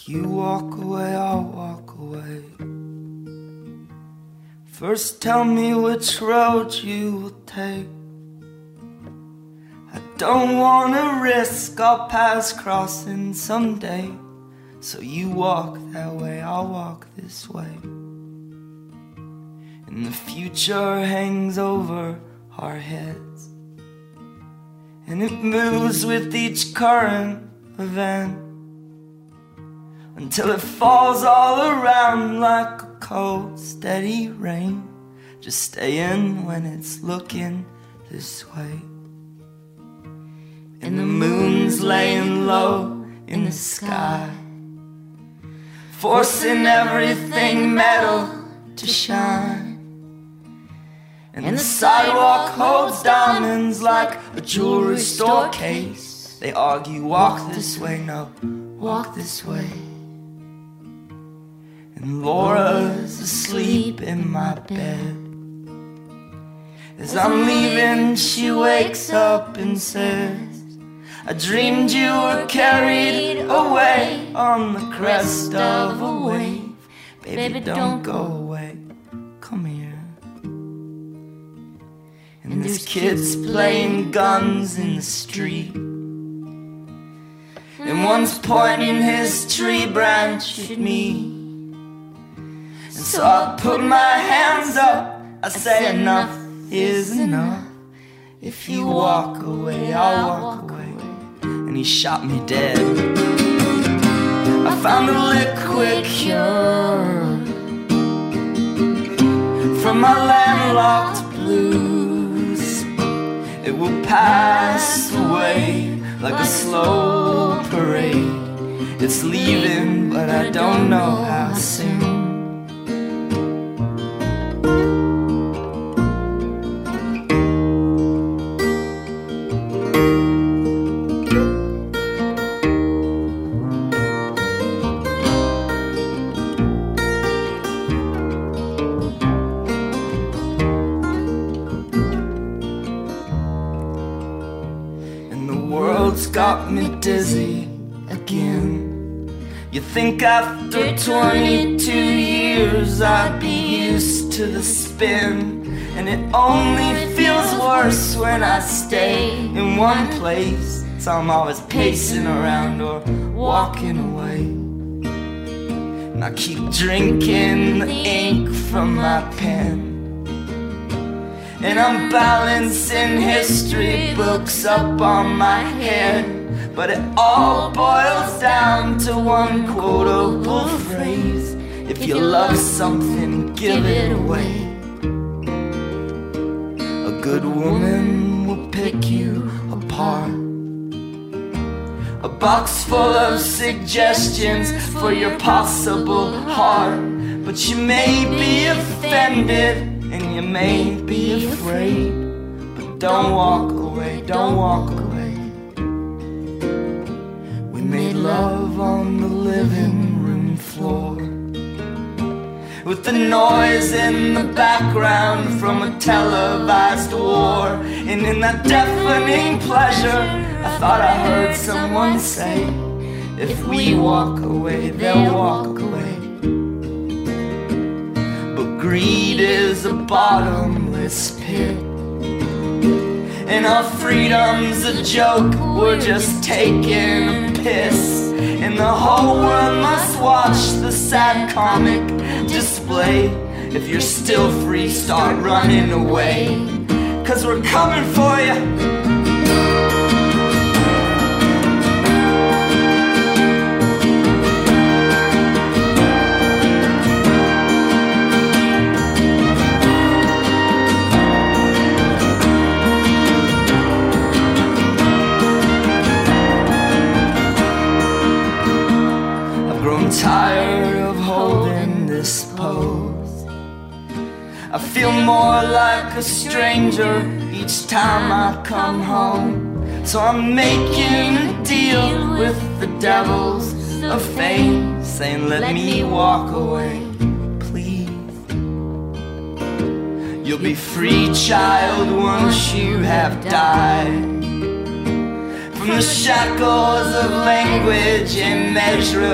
You walk away, I'll walk away. First tell me which road you will take. I don't wanna risk our paths crossing someday. So you walk that way, I'll walk this way. And the future hangs over our heads, and it moves with each current event, until it falls all around like a cold, steady rain, just staying when it's looking this way. And the moon's laying low in the sky, forcing everything metal to shine. And the sidewalk holds diamonds like a jewelry store case. They argue, walk this way, no, walk this way. And Laura's asleep in my bed. As I'm leaving, she wakes up and says, I dreamed you were carried away on the crest of a wave. Baby, don't go away, come here. And there's kids playing guns in the street, and one's pointing his tree branch at me. And so I put my hands up, I say enough is enough. If you walk away, I'll walk away. And he shot me dead. I found a liquid cure from my landlocked blues. It will pass away like a slow parade. It's leaving, but I don't know how soon. Got me dizzy again. You think after 22 years I'd be used to the spin, and it only feels worse when I stay in one place. So I'm always pacing around or walking away, and I keep drinking the ink from my pen. And I'm balancing history books up on my head, but it all boils down to one quotable phrase: if you love something, give it away. A good woman will pick you apart, a box full of suggestions for your possible heart. But you may be offended and you may be afraid, but don't walk away, don't walk away. We made love on the living room floor, with the noise in the background from a televised war. And in that deafening pleasure, I thought I heard someone say, if we walk away, they'll walk away. Greed is a bottomless pit, and our freedom's a joke. We're just taking a piss, and the whole world must watch the sad comic display. If you're still free, start running away, 'cause we're coming for you. Tired of holding this pose. I feel more like a stranger each time I come home. So I'm making a deal with the devils of fame, saying let me walk away, please. You'll be free, child, once you have died from the shackles of language immeasurable